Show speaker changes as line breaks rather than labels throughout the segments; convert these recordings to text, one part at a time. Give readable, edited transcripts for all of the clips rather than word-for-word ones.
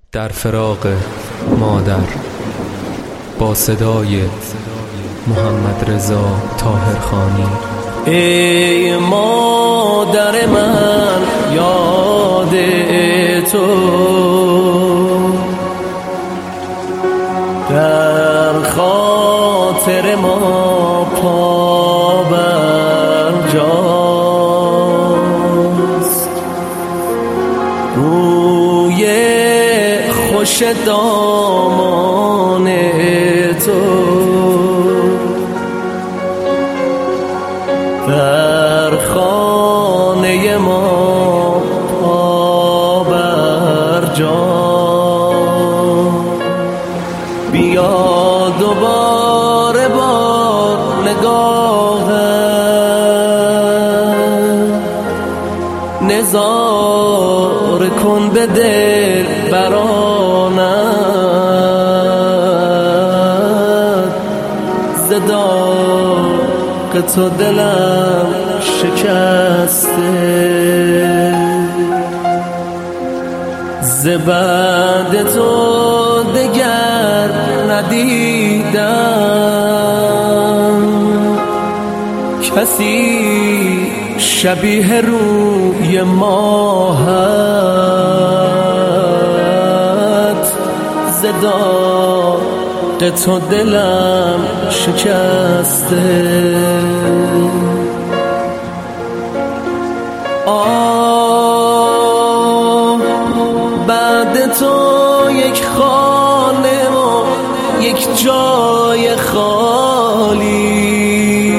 در فراق مادر با صدای محمد رضا طاهرخانی.
ای مادر من یاد تو در خاطر ما پابرجاست، روی خوش دامان تو در خانه ما پابرجاست. بیا دوباره با نگاهت نظاره کن به دل برانت، ز داغ تو دلم شکسته، ز بعد تو دگر ندیدم کسی شبیه روی ماهت، ز داغ تو دلم شکسته. بعد تو یک خانه و یک جای خالی،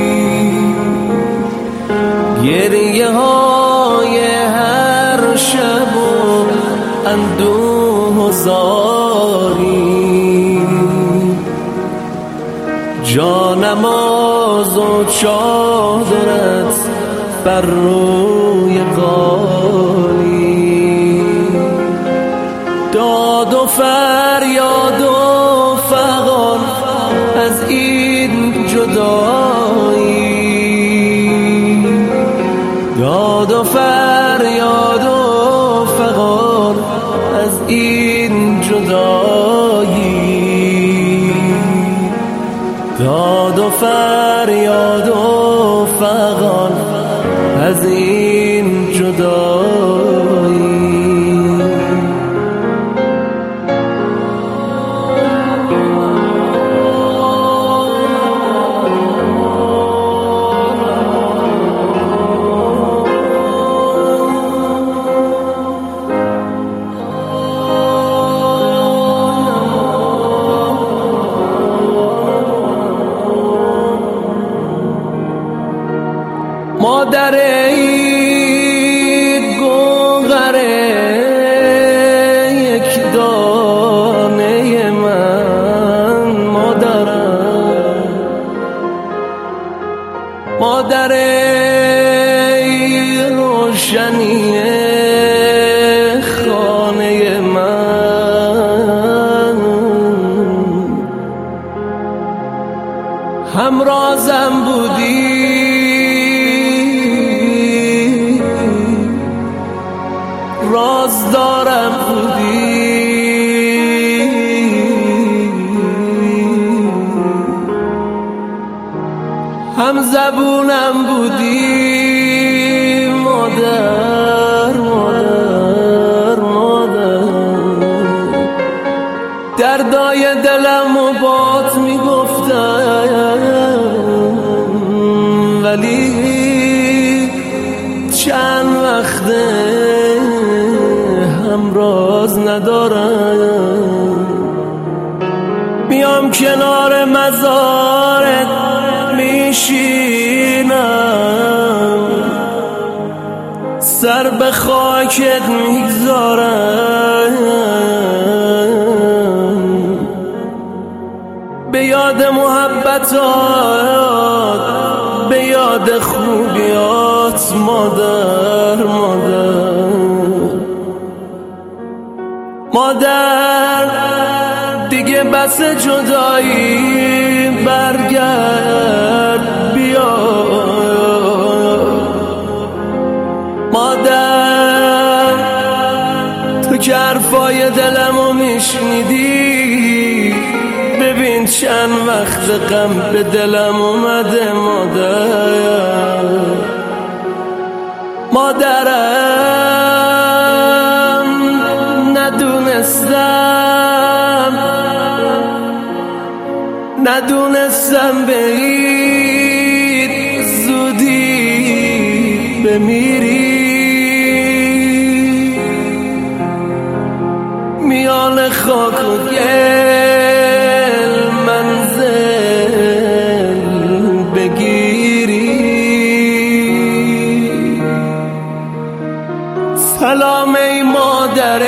گریه های هر شب و اندوه و زاری، جانماز و چادرت بر روی قالی، داد و فریاد و فغان از این جدایی، داد و فریاد و فغان از این جدایی، داد و فریاد و فغان از این جدایی. مادر ای گوهر یک دانه من، مادرم مادر ای روشنی خانه من، همرازم بودی رازدارم بودی، هم زبونم بودی، مادر مادر مادر، دردای دلم و بات میگفتم، ولی چند وقته همراز ندارم، میام کنار مزارت میشینم، سر به خاکت میگذارم، به یاد محبتات، به یاد خوبیات، مادر مادر مادر، دیگه بس جدایی، برگرد بیا مادر، تو که حرفای صدای دلمو میشنیدی ببین چند وقت غم به دلم اومده مادرم ندونستم به این زودی بمیری میان خاک و گل منزل بگیری. سلام ای مادر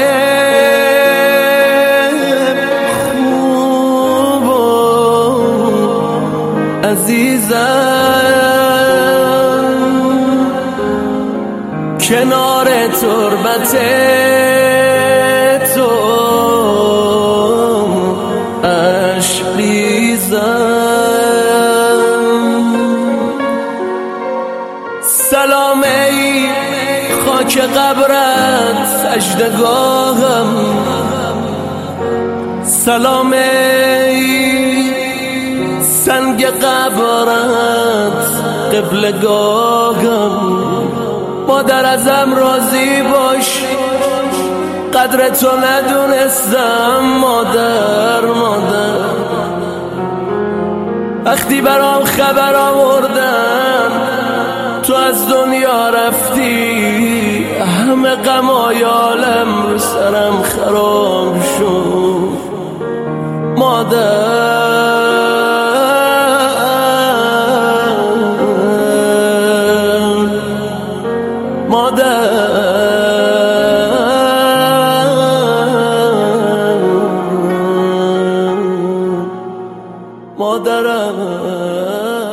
خوب و عزیزم کنار تربت تو اشک ریزم. سلام ای خاک قبرت سجدگاهم، سلام ای سنگ قبرت قبلگاهم. مادر ازم راضی باش قدر تو ندونستم مادر وقتی برام خبر آوردن تو از دنیا رفتی همه غمای عالم رو سرم خراب شد مادرم